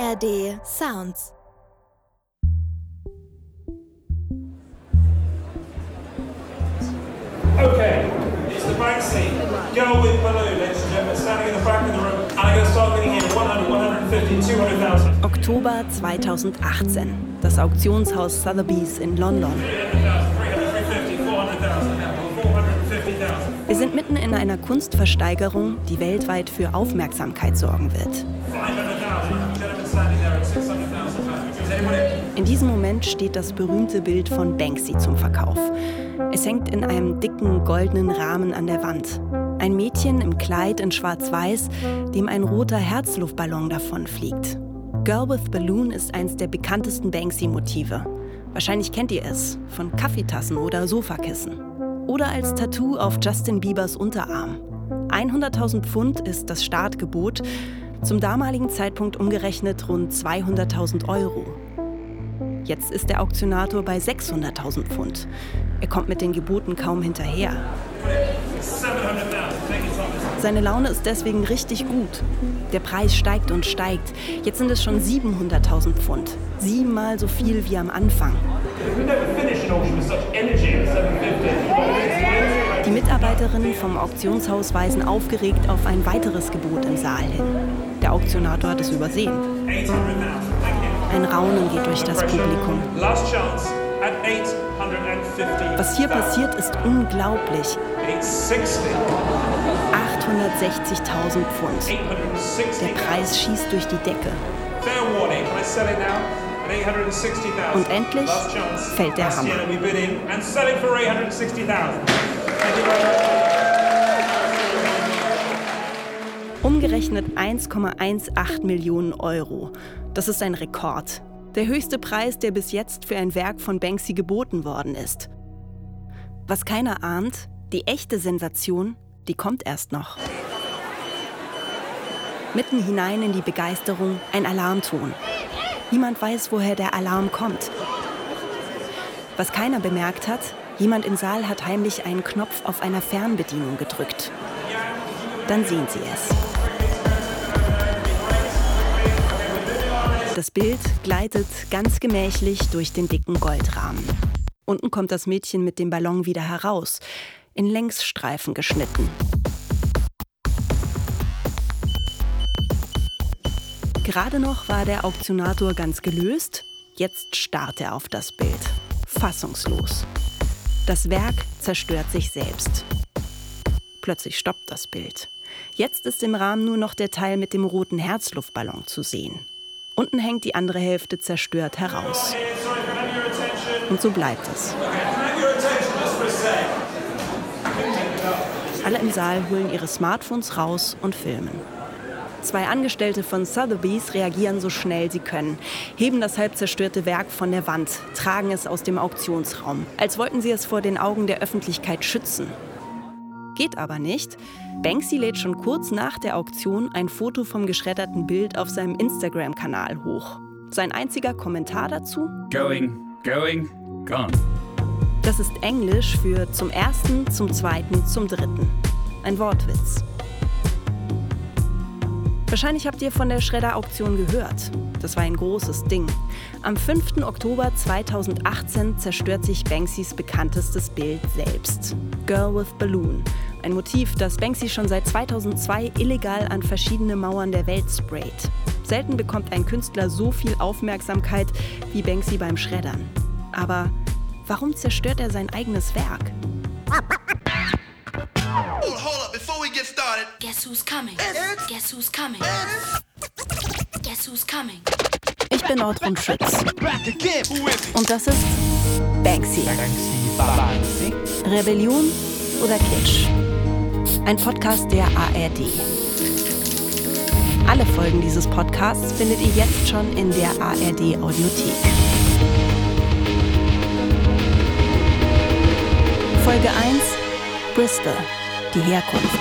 ARD Sounds. Okay, it's the Banksy Girl with Balloon, ladies and gentlemen, standing in the back of the room. And I'm going to start getting here 100, 150, 200,000. Oktober 2018. Das Auktionshaus Sotheby's in London. 300,000, 350, 400,000, 450,000. Wir sind mitten in einer Kunstversteigerung, die weltweit für Aufmerksamkeit sorgen wird. 500,000. Gentlemen standing there at 600,000. Is anybody? In diesem Moment steht das berühmte Bild von Banksy zum Verkauf. Es hängt in einem dicken goldenen Rahmen an der Wand. Ein Mädchen im Kleid in schwarz-weiß, dem ein roter Herzluftballon davonfliegt. Girl with Balloon ist eins der bekanntesten Banksy-Motive. Wahrscheinlich kennt ihr es, von Kaffeetassen oder Sofakissen. Oder als Tattoo auf Justin Biebers Unterarm. 100.000 Pfund ist das Startgebot, zum damaligen Zeitpunkt umgerechnet rund 200.000 Euro. Jetzt ist der Auktionator bei 600.000 Pfund. Er kommt mit den Geboten kaum hinterher. 700,000. Thank you, Thomas. Seine Laune ist deswegen richtig gut. Der Preis steigt und steigt. Jetzt sind es schon 700.000 Pfund. 7-mal so viel wie am Anfang. We never finish an auction with such energy at 750. Die Mitarbeiterinnen vom Auktionshaus weisen aufgeregt auf ein weiteres Gebot im Saal hin. Der Auktionator hat es übersehen. 800,000. Thank you. Ein Raunen geht durch das Publikum. Last chance at 850,000. Was hier passiert, ist unglaublich. 860. 860.000 Pfund. 860. Der Preis schießt durch die Decke. Fair warning. Can I sell it now? At 860,000. Und endlich Last chance. fällt der Bastiano, Hammer. we bid in and selling for 860,000. Thank you very much. Umgerechnet 1,18 Millionen Euro. Das ist ein Rekord. Der höchste Preis, der bis jetzt für ein Werk von Banksy geboten worden ist. Was keiner ahnt, die echte Sensation, die kommt erst noch. Mitten hinein in die Begeisterung ein Alarmton. Niemand weiß, woher der Alarm kommt. Was keiner bemerkt hat, jemand im Saal hat heimlich einen Knopf auf einer Fernbedienung gedrückt. Dann sehen Sie es. Das Bild gleitet ganz gemächlich durch den dicken Goldrahmen. Unten kommt das Mädchen mit dem Ballon wieder heraus, in Längsstreifen geschnitten. Gerade noch war der Auktionator ganz gelöst, jetzt starrt er auf das Bild. Fassungslos. Das Werk zerstört sich selbst. Plötzlich stoppt das Bild. Jetzt ist im Rahmen nur noch der Teil mit dem roten Herzluftballon zu sehen. Unten hängt die andere Hälfte zerstört heraus. Und so bleibt es. Alle im Saal holen ihre Smartphones raus und filmen. 2 Angestellte von Sotheby's reagieren so schnell sie können, heben das halb zerstörte Werk von der Wand, tragen es aus dem Auktionsraum, als wollten sie es vor den Augen der Öffentlichkeit schützen. Geht aber nicht. Banksy lädt schon kurz nach der Auktion ein Foto vom geschredderten Bild auf seinem Instagram-Kanal hoch. Sein einziger Kommentar dazu? Going, gone. Das ist Englisch für zum Ersten, zum Zweiten, zum Dritten. Ein Wortwitz. Wahrscheinlich habt ihr von der Schredder-Auktion gehört. Das war ein großes Ding. Am 5. Oktober 2018 zerstört sich Banksys bekanntestes Bild selbst. Girl with Balloon. Ein Motiv, das Banksy schon seit 2002 illegal an verschiedene Mauern der Welt sprayt. Selten bekommt ein Künstler so viel Aufmerksamkeit wie Banksy beim Schreddern. Aber warum zerstört er sein eigenes Werk? Hold up, before we get started. Guess who's coming? Guess who's coming? Guess who's coming? Ich bin Ortrun Schütz. Und das ist Banksy. Rebellion oder Kitsch? Ein Podcast der ARD. Alle Folgen dieses Podcasts findet ihr jetzt schon in der ARD Audiothek. Folge 1: Bristol, die Herkunft.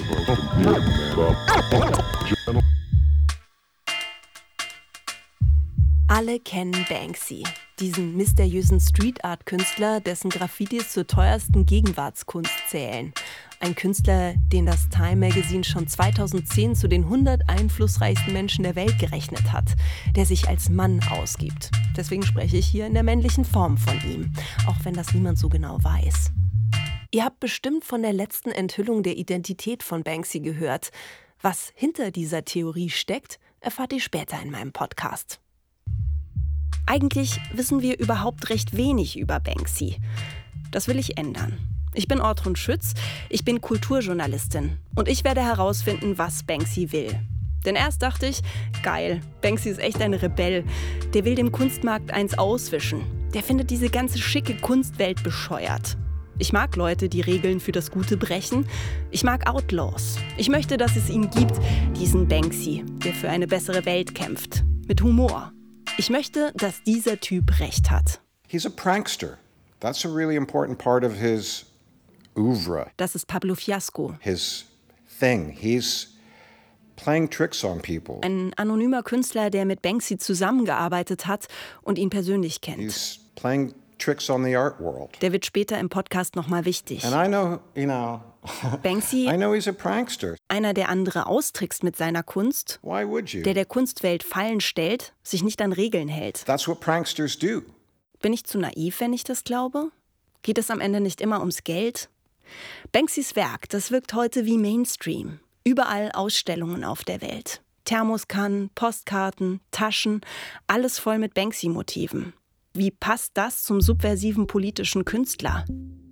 Alle kennen Banksy, diesen mysteriösen Street-Art-Künstler, dessen Graffitis zur teuersten Gegenwartskunst zählen. Ein Künstler, den das Time Magazine schon 2010 zu den 100 einflussreichsten Menschen der Welt gerechnet hat, der sich als Mann ausgibt. Deswegen spreche ich hier in der männlichen Form von ihm, auch wenn das niemand so genau weiß. Ihr habt bestimmt von der letzten Enthüllung der Identität von Banksy gehört. Was hinter dieser Theorie steckt, erfahrt ihr später in meinem Podcast. Eigentlich wissen wir überhaupt recht wenig über Banksy. Das will ich ändern. Ich bin Ortrun Schütz, ich bin Kulturjournalistin und ich werde herausfinden, was Banksy will. Denn erst dachte ich, geil, Banksy ist echt ein Rebell. Der will dem Kunstmarkt eins auswischen. Der findet diese ganze schicke Kunstwelt bescheuert. Ich mag Leute, die Regeln für das Gute brechen. Ich mag Outlaws. Ich möchte, dass es ihn gibt, diesen Banksy, der für eine bessere Welt kämpft. Mit Humor. Ich möchte, dass dieser Typ recht hat. He's a prankster. That's a really important part of his oeuvre. Das ist Pablo Fiasco. His thing. He's playing tricks on people. Ein anonymer Künstler, der mit Banksy zusammengearbeitet hat und ihn persönlich kennt. He's playing tricks on the art world. Der wird später im Podcast nochmal wichtig. And I know, Banksy, I know he's a prankster. einer, der andere austrickst mit seiner Kunst, Why would you? der Kunstwelt Fallen stellt, sich nicht an Regeln hält. That's what pranksters do. Bin ich zu naiv, wenn ich das glaube? Geht es am Ende nicht immer ums Geld? Banksys Werk, das wirkt heute wie Mainstream. Überall Ausstellungen auf der Welt. Thermoskannen, Postkarten, Taschen, alles voll mit Banksy-Motiven. Wie passt das zum subversiven politischen Künstler?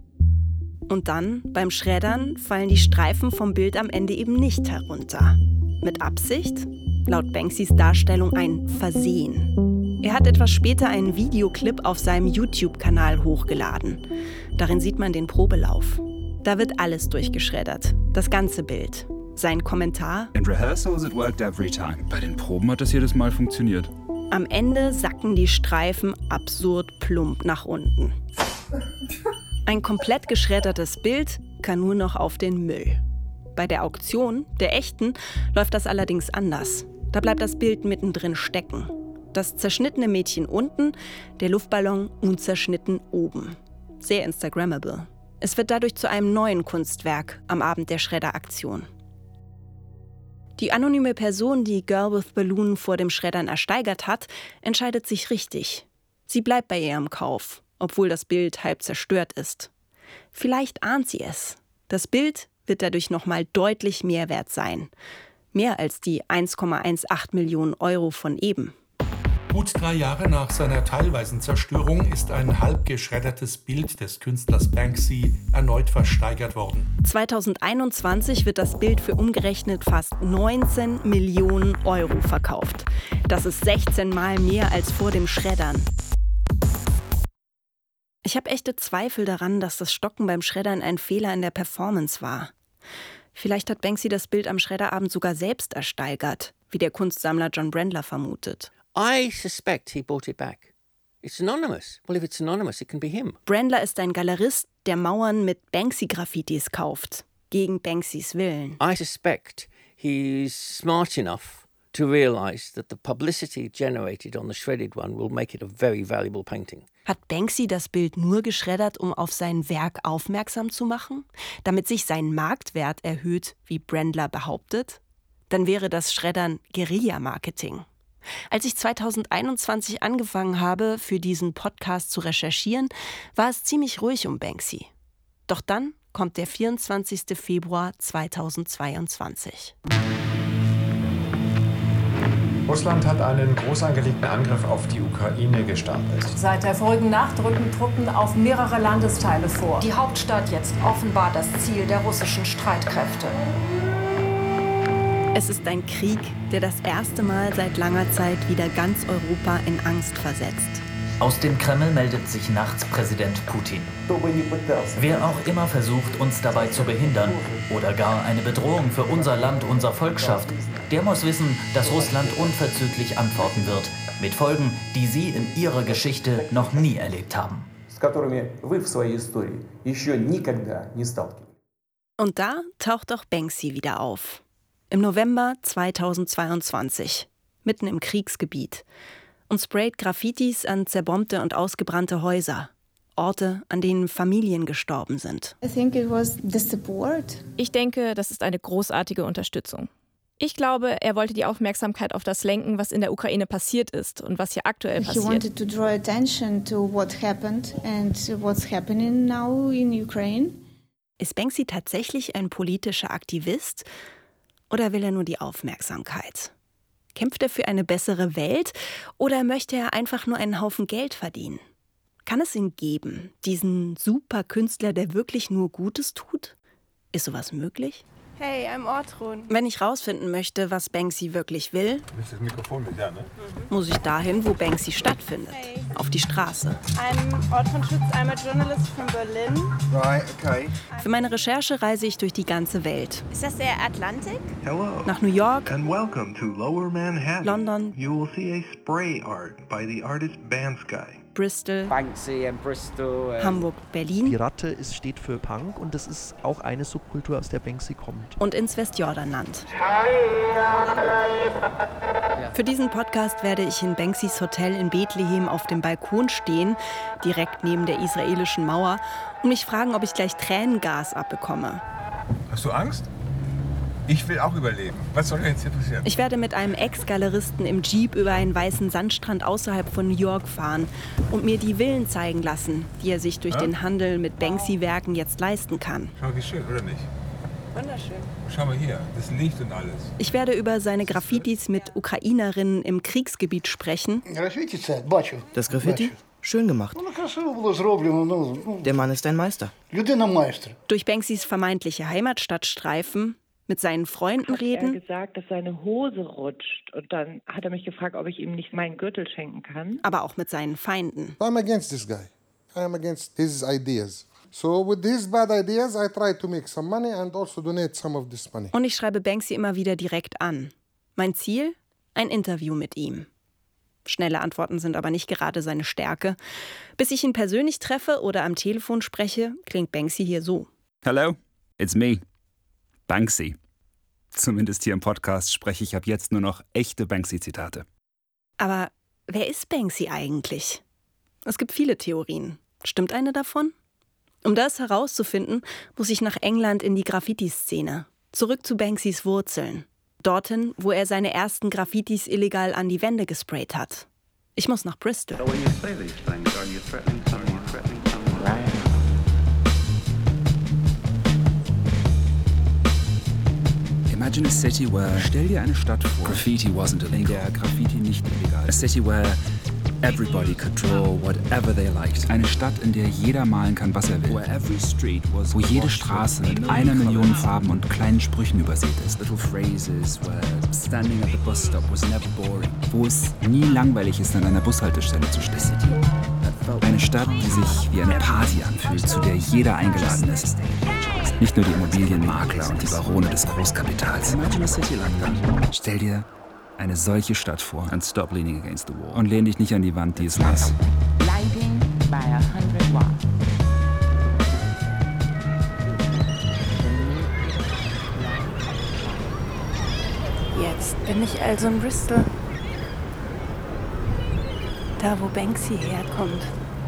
Und dann, beim Schreddern, fallen die Streifen vom Bild am Ende eben nicht herunter. Mit Absicht? Laut Banksys Darstellung ein Versehen. Er hat etwas später einen Videoclip auf seinem YouTube-Kanal hochgeladen. Darin sieht man den Probelauf. Da wird alles durchgeschreddert, das ganze Bild. Sein Kommentar: In rehearsals it worked every time. Bei den Proben hat das jedes Mal funktioniert. Am Ende sacken die Streifen absurd plump nach unten. Ein komplett geschreddertes Bild kann nur noch auf den Müll. Bei der Auktion, der echten, läuft das allerdings anders. Da bleibt das Bild mittendrin stecken. Das zerschnittene Mädchen unten, der Luftballon unzerschnitten oben. Sehr Instagrammable. Es wird dadurch zu einem neuen Kunstwerk am Abend der Schredderaktion. Die anonyme Person, die Girl with Balloon vor dem Schreddern ersteigert hat, entscheidet sich richtig. Sie bleibt bei ihrem Kauf, obwohl das Bild halb zerstört ist. Vielleicht ahnt sie es. Das Bild wird dadurch nochmal deutlich mehr wert sein. Mehr als die 1,18 Millionen Euro von eben. Gut 3 Jahre nach seiner teilweisen Zerstörung ist ein halb geschreddertes Bild des Künstlers Banksy erneut versteigert worden. 2021 wird das Bild für umgerechnet fast 19 Millionen Euro verkauft. Das ist 16 Mal mehr als vor dem Schreddern. Ich habe echte Zweifel daran, dass das Stocken beim Schreddern ein Fehler in der Performance war. Vielleicht hat Banksy das Bild am Schredderabend sogar selbst ersteigert, wie der Kunstsammler John Brendler vermutet. I suspect he bought it back. It's anonymous. Well, if it's anonymous, it can be him. Brendler ist ein Galerist, der Mauern mit Banksy-Graffitis kauft. Gegen Banksys Willen. I suspect he's smart enough to realize that the publicity generated on the shredded one will make it a very valuable painting. Hat Banksy das Bild nur geschreddert, um auf sein Werk aufmerksam zu machen? Damit sich sein Marktwert erhöht, wie Brendler behauptet? Dann wäre das Schreddern Guerilla-Marketing. Als ich 2021 angefangen habe, für diesen Podcast zu recherchieren, war es ziemlich ruhig um Banksy. Doch dann kommt der 24. Februar 2022. Russland hat einen groß angelegten Angriff auf die Ukraine gestartet. Seit der vorigen Nacht rücken Truppen auf mehrere Landesteile vor. Die Hauptstadt jetzt offenbar das Ziel der russischen Streitkräfte. Es ist ein Krieg, der das erste Mal seit langer Zeit wieder ganz Europa in Angst versetzt. Aus dem Kreml meldet sich nachts Präsident Putin. Wer auch immer versucht, uns dabei zu behindern oder gar eine Bedrohung für unser Land, unser Volk schafft, der muss wissen, dass Russland unverzüglich antworten wird, mit Folgen, die sie in ihrer Geschichte noch nie erlebt haben. Und da taucht auch Banksy wieder auf. Im November 2022, mitten im Kriegsgebiet, und sprayt Graffitis an zerbombte und ausgebrannte Häuser. Orte, an denen Familien gestorben sind. Ich denke, das ist eine großartige Unterstützung. Ich glaube, er wollte die Aufmerksamkeit auf das lenken, was in der Ukraine passiert ist und was hier aktuell passiert. Ist Banksy tatsächlich ein politischer Aktivist oder will er nur die Aufmerksamkeit? Kämpft er für eine bessere Welt oder möchte er einfach nur einen Haufen Geld verdienen? Kann es ihn geben, diesen Superkünstler, der wirklich nur Gutes tut? Ist sowas möglich? Hey, I'm Ortrun. Wenn ich rausfinden möchte, was Banksy wirklich will, das Mikrofon mit, ja, ne? muss ich dahin, wo Banksy stattfindet. Hey. Auf die Straße. I'm Ortrun Schütz, I'm a journalist from Berlin. Right, okay. Für meine Recherche reise ich durch die ganze Welt. Ist das der Atlantik? Hello. Nach New York, And welcome to Lower Manhattan. London, You will see a spray art by the artist Bansky. Bristol, Banksy and Bristol. Hamburg, Berlin. Die Ratte steht für Punk und das ist auch eine Subkultur, aus der Banksy kommt. Und ins Westjordanland. Für diesen Podcast werde ich in Banksys Hotel in Bethlehem auf dem Balkon stehen, direkt neben der israelischen Mauer, und mich fragen, ob ich gleich Tränengas abbekomme. Hast du Angst? Ich will auch überleben. Was soll denn jetzt hier passieren? Ich werde mit einem Ex-Galeristen im Jeep über einen weißen Sandstrand außerhalb von New York fahren und mir die Villen zeigen lassen, die er sich durch den Handel mit Banksy-Werken jetzt leisten kann. Schau, wie schön, oder nicht? Wunderschön. Schau mal hier, das Licht und alles. Ich werde über seine Graffitis mit Ukrainerinnen im Kriegsgebiet sprechen. Das Graffiti? Schön gemacht. Der Mann ist ein Meister. Durch Banksys vermeintliche Heimatstadt streifen, mit seinen Freunden reden. Er hat gesagt, dass seine Hose rutscht. Und dann hat er mich gefragt, ob ich ihm nicht meinen Gürtel schenken kann. Aber auch mit seinen Feinden. I'm against this guy. I'm against his ideas. So with these bad ideas, I try to make some money and also donate some of this money. Und ich schreibe Banksy immer wieder direkt an. Mein Ziel? Ein Interview mit ihm. Schnelle Antworten sind aber nicht gerade seine Stärke. Bis ich ihn persönlich treffe oder am Telefon spreche, klingt Banksy hier so. Hello, it's me. Banksy. Zumindest hier im Podcast spreche ich ab jetzt nur noch echte Banksy-Zitate. Aber wer ist Banksy eigentlich? Es gibt viele Theorien. Stimmt eine davon? Um das herauszufinden, muss ich nach England in die Graffiti-Szene. Zurück zu Banksys Wurzeln. Dorthin, wo er seine ersten Graffitis illegal an die Wände gesprayt hat. Ich muss nach Bristol. Imagine a city where, stell dir eine Stadt vor, Graffiti wasn't illegal, in der Graffiti nicht illegal. A city where everybody could draw whatever they liked. Eine Stadt, in der jeder malen kann, was er will. Where every street was wo jede Straße mit 1 Million Farben und kleinen Sprüchen übersät ist. Little phrases where standing at the bus stop was never boring. Wo es nie langweilig ist, an einer Bushaltestelle zu stehen. Eine Stadt, die sich wie eine Party anfühlt, zu der jeder eingeladen ist. Nicht nur die Immobilienmakler und die Barone des Großkapitals. Imagine a city like that. Stell dir eine solche Stadt vor. And stop leaning against the wall. Und lehn dich nicht an die Wand, die ist nass. Lighting by 100 Watt. Jetzt bin ich also in Bristol. Da, wo Banksy herkommt.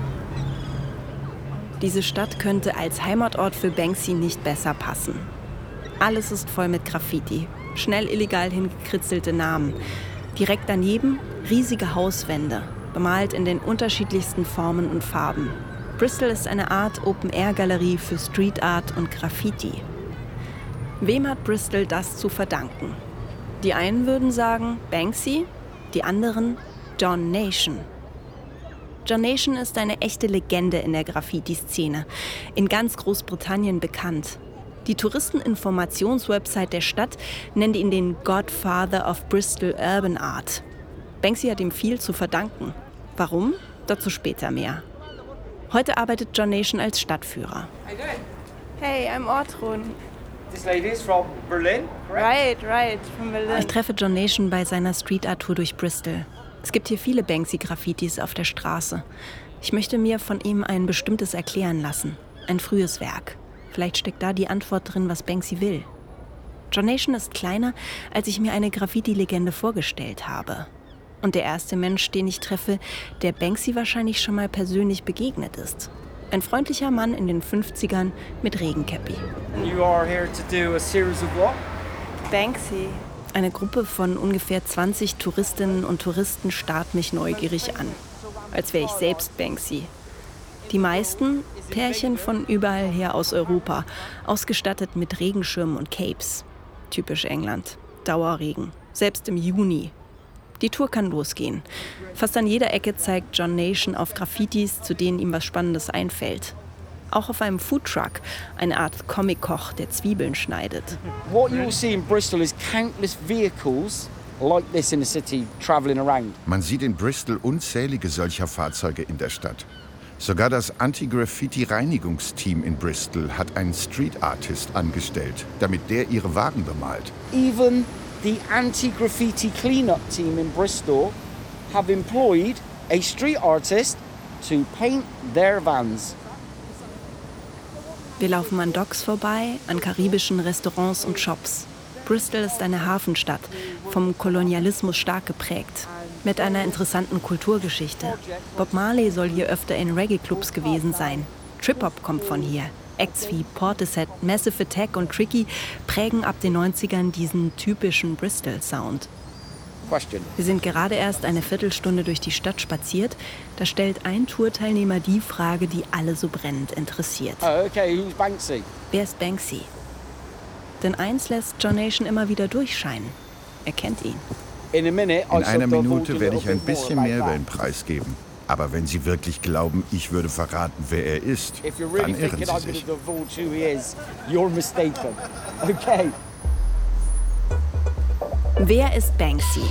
Diese Stadt könnte als Heimatort für Banksy nicht besser passen. Alles ist voll mit Graffiti, schnell illegal hingekritzelte Namen. Direkt daneben riesige Hauswände, bemalt in den unterschiedlichsten Formen und Farben. Bristol ist eine Art Open-Air-Galerie für Street Art und Graffiti. Wem hat Bristol das zu verdanken? Die einen würden sagen Banksy, die anderen John Nation. John Nation ist eine echte Legende in der Graffiti-Szene, in ganz Großbritannien bekannt. Die Touristeninformationswebsite der Stadt nennt ihn den Godfather of Bristol Urban Art. Banksy hat ihm viel zu verdanken. Warum? Dazu später mehr. Heute arbeitet John Nation als Stadtführer. Hey, I'm Ortrun. This lady is from Berlin, Right, from Berlin. Ich treffe John Nation bei seiner Street-Art-Tour durch Bristol. Es gibt hier viele Banksy-Graffitis auf der Straße. Ich möchte mir von ihm ein bestimmtes erklären lassen. Ein frühes Werk. Vielleicht steckt da die Antwort drin, was Banksy will. John Nation ist kleiner, als ich mir eine Graffiti-Legende vorgestellt habe. Und der erste Mensch, den ich treffe, der Banksy wahrscheinlich schon mal persönlich begegnet ist. Ein freundlicher Mann in den 50ern mit Regenkäppi. You are here to do a series of what? Banksy. Eine Gruppe von ungefähr 20 Touristinnen und Touristen starrt mich neugierig an. Als wäre ich selbst Banksy. Die meisten Pärchen von überall her aus Europa, ausgestattet mit Regenschirmen und Capes. Typisch England. Dauerregen. Selbst im Juni. Die Tour kann losgehen. Fast an jeder Ecke zeigt John Nation auf Graffitis, zu denen ihm was Spannendes einfällt. Auch auf einem Foodtruck, eine Art Comic-Koch, der Zwiebeln schneidet. What you will see in Bristol is countless vehicles like this in the city traveling around. Man sieht in Bristol unzählige solcher Fahrzeuge in der Stadt. Sogar das Anti-Graffiti-Reinigungsteam in Bristol hat einen Street-Artist angestellt, damit der ihre Wagen bemalt. Even the anti-graffiti cleanup team in Bristol have employed a street artist to paint their vans. Wir laufen an Docks vorbei, an karibischen Restaurants und Shops. Bristol ist eine Hafenstadt, vom Kolonialismus stark geprägt, mit einer interessanten Kulturgeschichte. Bob Marley soll hier öfter in Reggae-Clubs gewesen sein. Trip-Hop kommt von hier. Acts wie Portishead, Massive Attack und Tricky prägen ab den 90ern diesen typischen Bristol-Sound. Wir sind gerade erst eine Viertelstunde durch die Stadt spaziert. Da stellt ein Tourteilnehmer die Frage, die alle so brennend interessiert. Oh, okay, who's Banksy? Wer ist Banksy? Denn eins lässt John Nation immer wieder durchscheinen. Er kennt ihn. In einer Minute werde ich ein bisschen mehr über ihn preisgeben. Aber wenn Sie wirklich glauben, ich würde verraten, wer er ist, dann irren Sie sich. Okay. Wer ist Banksy?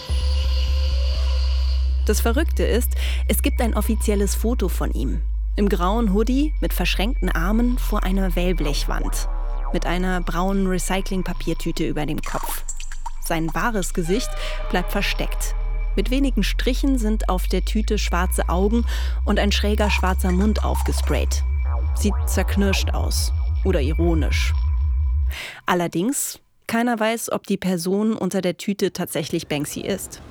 Das Verrückte ist, es gibt ein offizielles Foto von ihm. Im grauen Hoodie mit verschränkten Armen vor einer Wellblechwand. Mit einer braunen Recyclingpapiertüte über dem Kopf. Sein wahres Gesicht bleibt versteckt. Mit wenigen Strichen sind auf der Tüte schwarze Augen und ein schräger schwarzer Mund aufgesprayt. Sieht zerknirscht aus oder ironisch. Allerdings, keiner weiß, ob die Person unter der Tüte tatsächlich Banksy ist.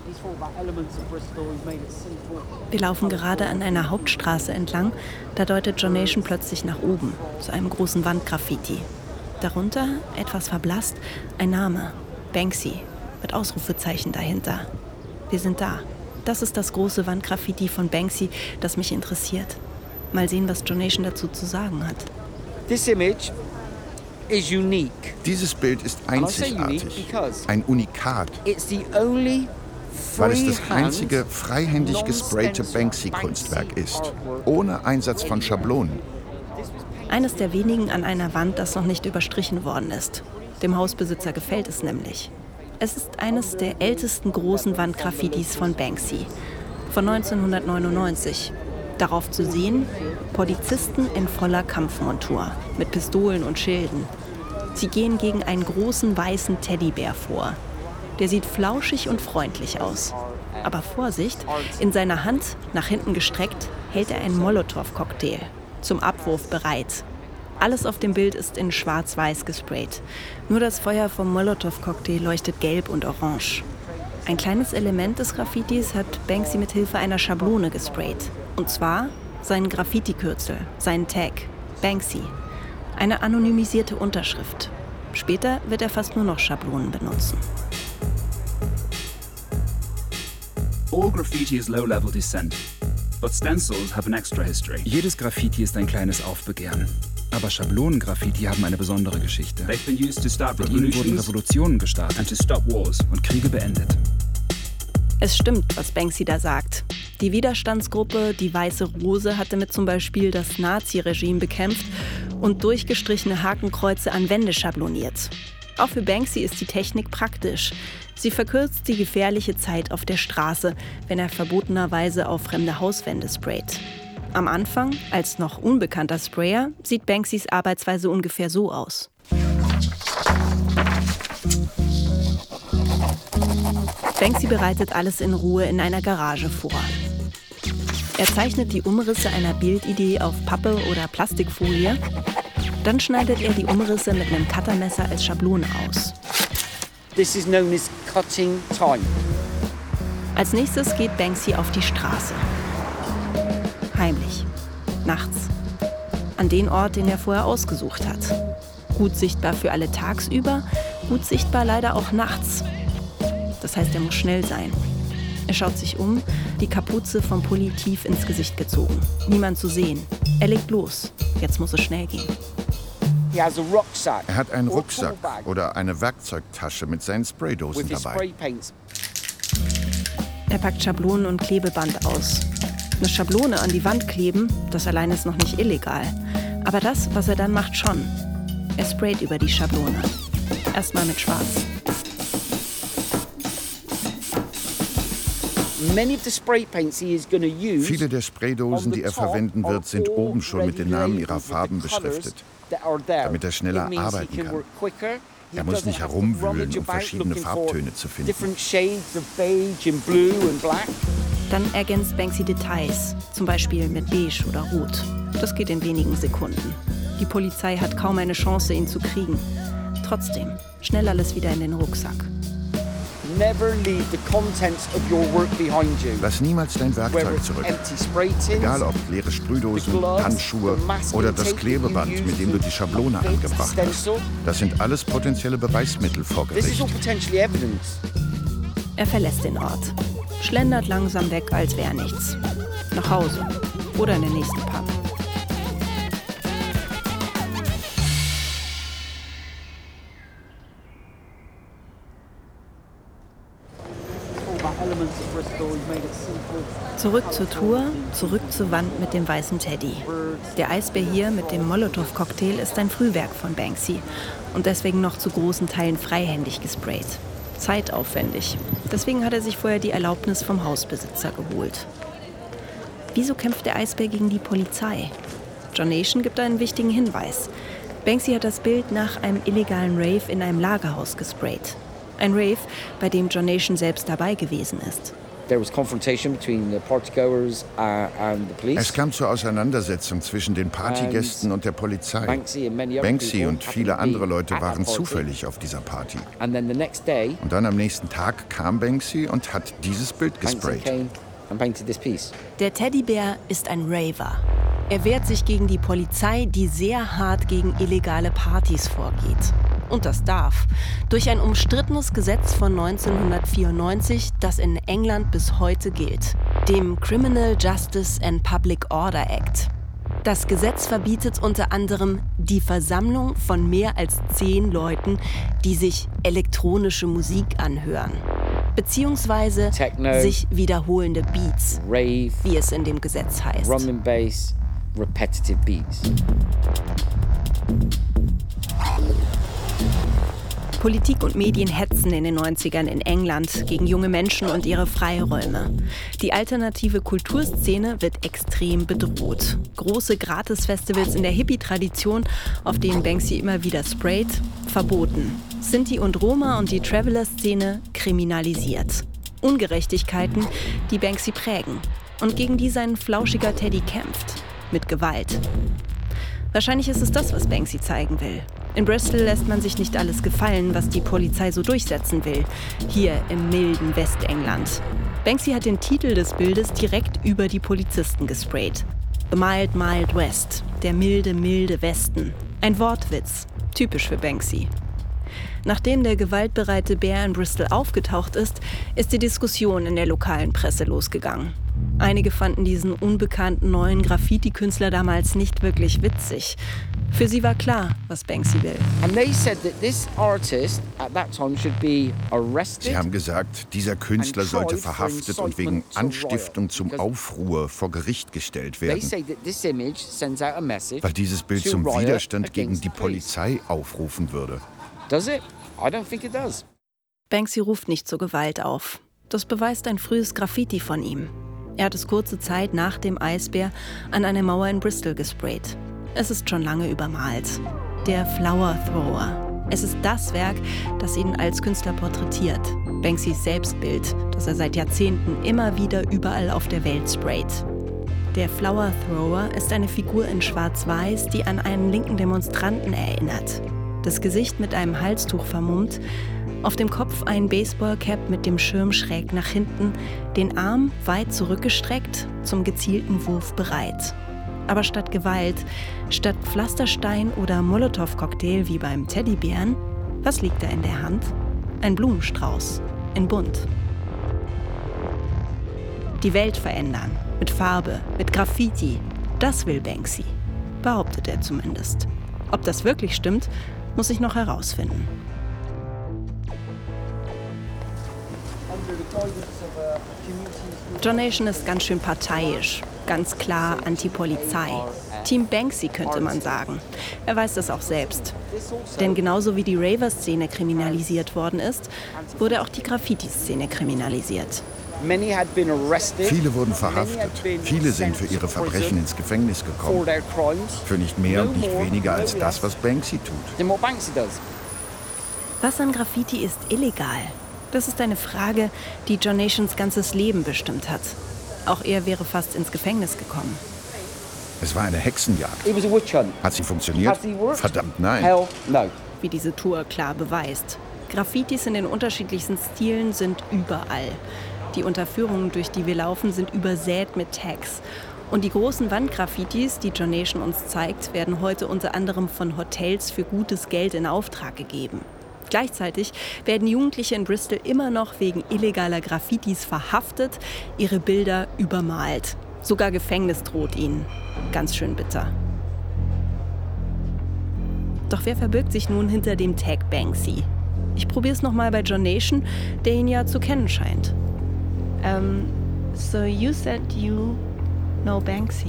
Wir laufen gerade an einer Hauptstraße entlang, da deutet John Nation plötzlich nach oben, zu einem großen Wandgraffiti. Darunter, etwas verblasst, ein Name, Banksy, mit Ausrufezeichen dahinter. Wir sind da. Das ist das große Wandgraffiti von Banksy, das mich interessiert. Mal sehen, was John Nation dazu zu sagen hat. This image is unique. Dieses Bild ist einzigartig, ein Unikat, weil es das einzige freihändig gesprayte Banksy-Kunstwerk ist, ohne Einsatz von Schablonen. Eines der wenigen an einer Wand, das noch nicht überstrichen worden ist. Dem Hausbesitzer gefällt es nämlich. Es ist eines der ältesten großen Wandgraffitis von Banksy, von 1999. Darauf zu sehen, Polizisten in voller Kampfmontur, mit Pistolen und Schilden. Sie gehen gegen einen großen weißen Teddybär vor. Der sieht flauschig und freundlich aus. Aber Vorsicht, in seiner Hand, nach hinten gestreckt, hält er einen Molotow-Cocktail, zum Abwurf bereit. Alles auf dem Bild ist in schwarz-weiß gesprayt. Nur das Feuer vom Molotow-Cocktail leuchtet gelb und orange. Ein kleines Element des Graffitis hat Banksy mit Hilfe einer Schablone gesprayt. Und zwar seinen Graffiti-Kürzel, seinen Tag, Banksy. Eine anonymisierte Unterschrift. Später wird er fast nur noch Schablonen benutzen. All graffiti is low-level dissent, but stencils have an extra history. Jedes Graffiti ist ein kleines Aufbegehren. Aber Schablonengraffiti haben eine besondere Geschichte. Mit ihnen wurden Revolutionen gestartet und Kriege beendet. Es stimmt, was Banksy da sagt. Die Widerstandsgruppe Die Weiße Rose hatte mit zum Beispiel das Nazi-Regime bekämpft und durchgestrichene Hakenkreuze an Wände schabloniert. Auch für Banksy ist die Technik praktisch. Sie verkürzt die gefährliche Zeit auf der Straße, wenn er verbotenerweise auf fremde Hauswände sprayt. Am Anfang, als noch unbekannter Sprayer, sieht Banksys Arbeitsweise ungefähr so aus. Banksy bereitet alles in Ruhe in einer Garage vor. Er zeichnet die Umrisse einer Bildidee auf Pappe oder Plastikfolie. Dann schneidet er die Umrisse mit einem Cuttermesser als Schablone aus. This is known as cutting time. Als nächstes geht Banksy auf die Straße. Heimlich. nachts. An den Ort, den er vorher ausgesucht hat. Gut sichtbar für alle tagsüber, gut sichtbar leider auch nachts. Das heißt, er muss schnell sein. Er schaut sich um, die Kapuze vom Pulli tief ins Gesicht gezogen. Niemand zu sehen. Er legt los. Jetzt muss es schnell gehen. Er hat einen Rucksack oder eine Werkzeugtasche mit seinen Spraydosen dabei. Er packt Schablonen und Klebeband aus. Eine Schablone an die Wand kleben, das allein ist noch nicht illegal. Aber das, was er dann macht, schon. Er sprayt über die Schablone. Erstmal mit Schwarz. Viele der Spraydosen, die er verwenden wird, sind oben schon mit den Namen ihrer Farben beschriftet, damit er schneller arbeiten kann. Er muss nicht herumwühlen, um verschiedene Farbtöne zu finden. Dann ergänzt Banksy Details, zum Beispiel mit Beige oder Rot. Das geht in wenigen Sekunden. Die Polizei hat kaum eine Chance, ihn zu kriegen. Trotzdem, schnell alles wieder in den Rucksack. Lass niemals dein Werkzeug zurück. Egal ob leere Sprühdosen, Handschuhe oder das Klebeband, mit dem du die Schablone angebracht hast. Das sind alles potenzielle Beweismittel vor Gericht. Er verlässt den Ort. Schlendert langsam weg, als wäre nichts. Nach Hause oder in den nächsten Pub. Zurück zur Tour, zurück zur Wand mit dem weißen Teddy. Der Eisbär hier mit dem Molotow-Cocktail ist ein Frühwerk von Banksy und deswegen noch zu großen Teilen freihändig gesprayt. Zeitaufwendig. Deswegen hat er sich vorher die Erlaubnis vom Hausbesitzer geholt. Wieso kämpft der Eisbär gegen die Polizei? John Nation gibt einen wichtigen Hinweis. Banksy hat das Bild nach einem illegalen Rave in einem Lagerhaus gesprayt. Ein Rave, bei dem John Nation selbst dabei gewesen ist. Es kam zur Auseinandersetzung zwischen den Partygästen und der Polizei. Banksy und viele andere Leute waren zufällig auf dieser Party. Und dann am nächsten Tag kam Banksy und hat dieses Bild gesprayt. Der Teddybär ist ein Raver. Er wehrt sich gegen die Polizei, die sehr hart gegen illegale Partys vorgeht. Und das darf. Durch ein umstrittenes Gesetz von 1994, das in England bis heute gilt. Dem Criminal Justice and Public Order Act. Das Gesetz verbietet unter anderem die Versammlung von mehr als 10 Leuten, die sich elektronische Musik anhören. Beziehungsweise Techno, sich wiederholende Beats, Rave, wie es in dem Gesetz heißt. Drum and Bass, repetitive beats. Politik und Medien hetzen in den 90ern in England gegen junge Menschen und ihre Freiräume. Die alternative Kulturszene wird extrem bedroht. Große Gratisfestivals in der Hippie-Tradition, auf denen Banksy immer wieder sprayt, verboten. Sinti und Roma und die Traveler-Szene kriminalisiert. Ungerechtigkeiten, die Banksy prägen und gegen die sein flauschiger Teddy kämpft. Mit Gewalt. Wahrscheinlich ist es das, was Banksy zeigen will. In Bristol lässt man sich nicht alles gefallen, was die Polizei so durchsetzen will. Hier im milden Westengland. Banksy hat den Titel des Bildes direkt über die Polizisten gesprayt. The Mild, Mild West. Der milde, milde Westen. Ein Wortwitz. Typisch für Banksy. Nachdem der gewaltbereite Bär in Bristol aufgetaucht ist, ist die Diskussion in der lokalen Presse losgegangen. Einige fanden diesen unbekannten neuen Graffiti-Künstler damals nicht wirklich witzig. Für sie war klar, was Banksy will. Sie haben gesagt, dieser Künstler sollte verhaftet und wegen Anstiftung zum Aufruhr vor Gericht gestellt werden, weil dieses Bild zum Widerstand gegen die Polizei aufrufen würde. Banksy ruft nicht zur Gewalt auf. Das beweist ein frühes Graffiti von ihm. Er hat es kurze Zeit nach dem Eisbär an eine Mauer in Bristol gesprayt. Es ist schon lange übermalt. Der Flower Thrower. Es ist das Werk, das ihn als Künstler porträtiert. Banksys Selbstbild, das er seit Jahrzehnten immer wieder überall auf der Welt sprayt. Der Flower Thrower ist eine Figur in Schwarz-Weiß, die an einen linken Demonstranten erinnert. Das Gesicht mit einem Halstuch vermummt, auf dem Kopf ein Baseballcap mit dem Schirm schräg nach hinten, den Arm weit zurückgestreckt, zum gezielten Wurf bereit. Aber statt Gewalt, statt Pflasterstein oder Molotow-Cocktail wie beim Teddybären, was liegt da in der Hand? Ein Blumenstrauß, in bunt. Die Welt verändern, mit Farbe, mit Graffiti, das will Banksy, behauptet er zumindest. Ob das wirklich stimmt, muss ich noch herausfinden. John Nation ist ganz schön parteiisch, ganz klar Anti-Polizei. Team Banksy könnte man sagen. Er weiß das auch selbst. Denn genauso wie die Raver-Szene kriminalisiert worden ist, wurde auch die Graffiti-Szene kriminalisiert. Viele wurden verhaftet. Viele sind für ihre Verbrechen ins Gefängnis gekommen. Für nicht mehr und nicht weniger als das, was Banksy tut. Was an Graffiti ist illegal? Das ist eine Frage, die John Nations ganzes Leben bestimmt hat. Auch er wäre fast ins Gefängnis gekommen. Es war eine Hexenjagd. Hat sie funktioniert? Verdammt nein. Wie diese Tour klar beweist. Graffitis in den unterschiedlichsten Stilen sind überall. Die Unterführungen, durch die wir laufen, sind übersät mit Tags. Und die großen Wandgraffitis, die John Nation uns zeigt, werden heute unter anderem von Hotels für gutes Geld in Auftrag gegeben. Gleichzeitig werden Jugendliche in Bristol immer noch wegen illegaler Graffitis verhaftet, ihre Bilder übermalt. Sogar Gefängnis droht ihnen. Ganz schön bitter. Doch wer verbirgt sich nun hinter dem Tag Banksy? Ich probiere es nochmal bei John Nation, der ihn ja zu kennen scheint. So you said you know Banksy?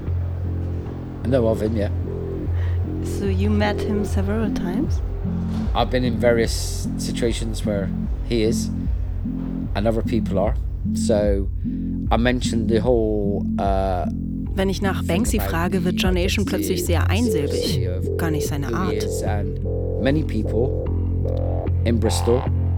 I know of him, yeah. So you met him several times? I've been in various situations where he is and other people are. So I mentioned the whole Wenn ich nach Banksy frage, wird John Nation plötzlich sehr einsilbig. Gar nicht seine Art. And many people in Bristol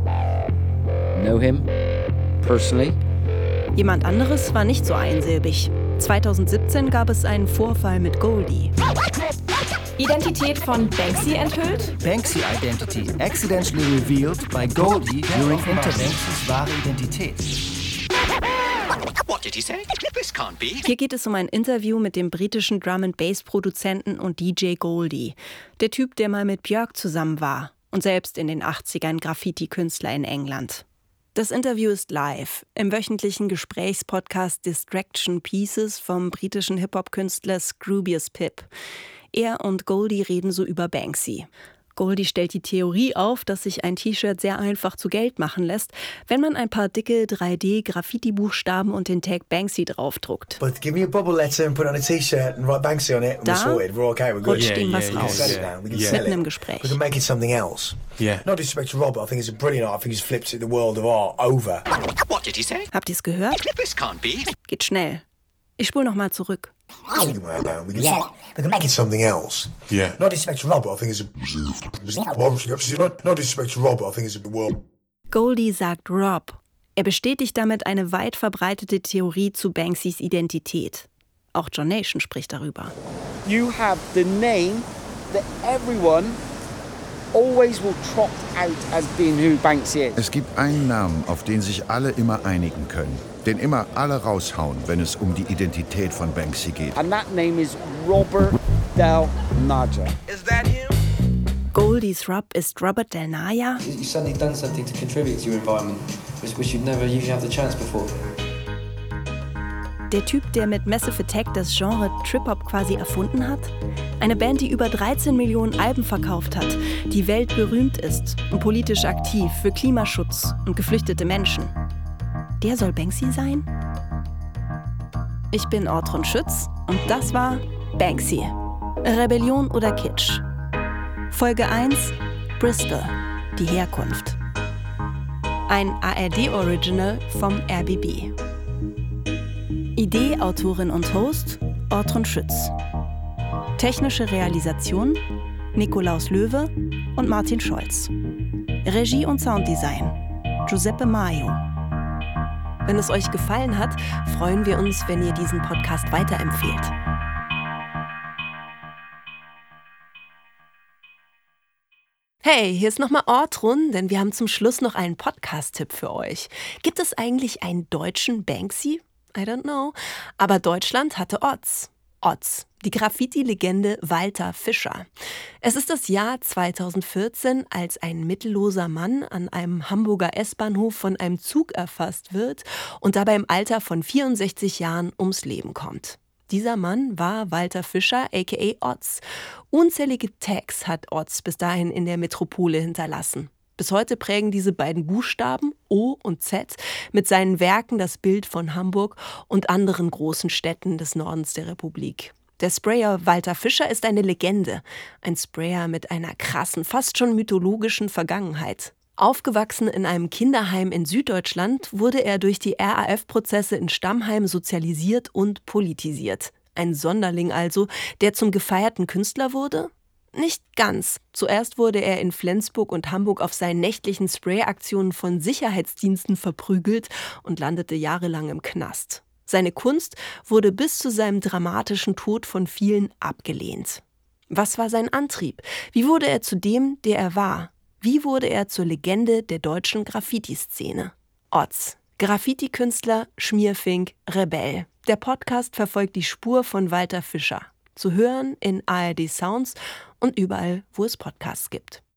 know him personally. Jemand anderes war nicht so einsilbig. 2017 gab es einen Vorfall mit Goldie. Identität von Banksy enthüllt? Banksy Identity accidentally revealed by Goldie during interview. Banksys wahre Identität. What did he say? This can't be. Hier geht es um ein Interview mit dem britischen Drum-and-Bass-Produzenten und DJ Goldie. Der Typ, der mal mit Björk zusammen war und selbst in den 80ern Graffiti-Künstler in England. Das Interview ist live im wöchentlichen Gesprächspodcast Distraction Pieces vom britischen Hip-Hop-Künstler Scroobius Pip. Er und Goldie reden so über Banksy. Goldie stellt die Theorie auf, dass sich ein T-Shirt sehr einfach zu Geld machen lässt, wenn man ein paar dicke 3D-Graffiti-Buchstaben und den Tag Banksy draufdruckt. But give me a bubble letter and put it on a T-shirt and write Banksy on it and we're sorted. We're okay, we're good. Rutscht ihm was raus. Mitten im Gespräch. We can make it something else. Yeah. No disrespect to Robert, I think it's a brilliant art. I think he's flipped the world of art over. What did he say? Habt ihr's gehört? This can't be. Geht schnell. Ich spule nochmal zurück. We can make it something else. Yeah. No disrespect to Robert, I think it's a... No disrespect to Robert, I think it's a world... Goldie sagt Rob. Er bestätigt damit eine weit verbreitete Theorie zu Banksys Identität. Auch John Nation spricht darüber. You have the name that everyone always will trot out as being who Banksy is. Es gibt einen Namen, auf den sich alle immer einigen können. Den immer alle raushauen, wenn es um die Identität von Banksy geht. And that name is Robert Del Naja. Is that him? Goldies Rob ist Robert Del Naja. You've suddenly done something to contribute to your environment, which you'd never usually have the chance before. Der Typ, der mit Massive Attack das Genre Trip-Hop quasi erfunden hat? Eine Band, die über 13 Millionen Alben verkauft hat, die weltberühmt ist und politisch aktiv für Klimaschutz und geflüchtete Menschen. Der soll Banksy sein? Ich bin Ortrun Schütz und das war Banksy. Rebellion oder Kitsch? Folge 1: Bristol, die Herkunft. Ein ARD-Original vom RBB. Idee, Autorin und Host Ortrun Schütz. Technische Realisation Nikolaus Löwe und Martin Scholz. Regie und Sounddesign Giuseppe Maio. Wenn es euch gefallen hat, freuen wir uns, wenn ihr diesen Podcast weiterempfehlt. Hey, hier ist nochmal Ortrun, denn wir haben zum Schluss noch einen Podcast-Tipp für euch. Gibt es eigentlich einen deutschen Banksy? I don't know. Aber Deutschland hatte Oz. Oz, die Graffiti-Legende Walter Fischer. Es ist das Jahr 2014, als ein mittelloser Mann an einem Hamburger S-Bahnhof von einem Zug erfasst wird und dabei im Alter von 64 Jahren ums Leben kommt. Dieser Mann war Walter Fischer, aka Oz. Unzählige Tags hat Oz bis dahin in der Metropole hinterlassen. Bis heute prägen diese beiden Buchstaben, O und Z, mit seinen Werken das Bild von Hamburg und anderen großen Städten des Nordens der Republik. Der Sprayer Walter Fischer ist eine Legende. Ein Sprayer mit einer krassen, fast schon mythologischen Vergangenheit. Aufgewachsen in einem Kinderheim in Süddeutschland, wurde er durch die RAF-Prozesse in Stammheim sozialisiert und politisiert. Ein Sonderling also, der zum gefeierten Künstler wurde? Nicht ganz. Zuerst wurde er in Flensburg und Hamburg auf seinen nächtlichen Spray-Aktionen von Sicherheitsdiensten verprügelt und landete jahrelang im Knast. Seine Kunst wurde bis zu seinem dramatischen Tod von vielen abgelehnt. Was war sein Antrieb? Wie wurde er zu dem, der er war? Wie wurde er zur Legende der deutschen Graffiti-Szene? Oz. Graffiti-Künstler, Schmierfink, Rebell. Der Podcast verfolgt die Spur von Walter Fischer. Zu hören in ARD Sounds und überall, wo es Podcasts gibt.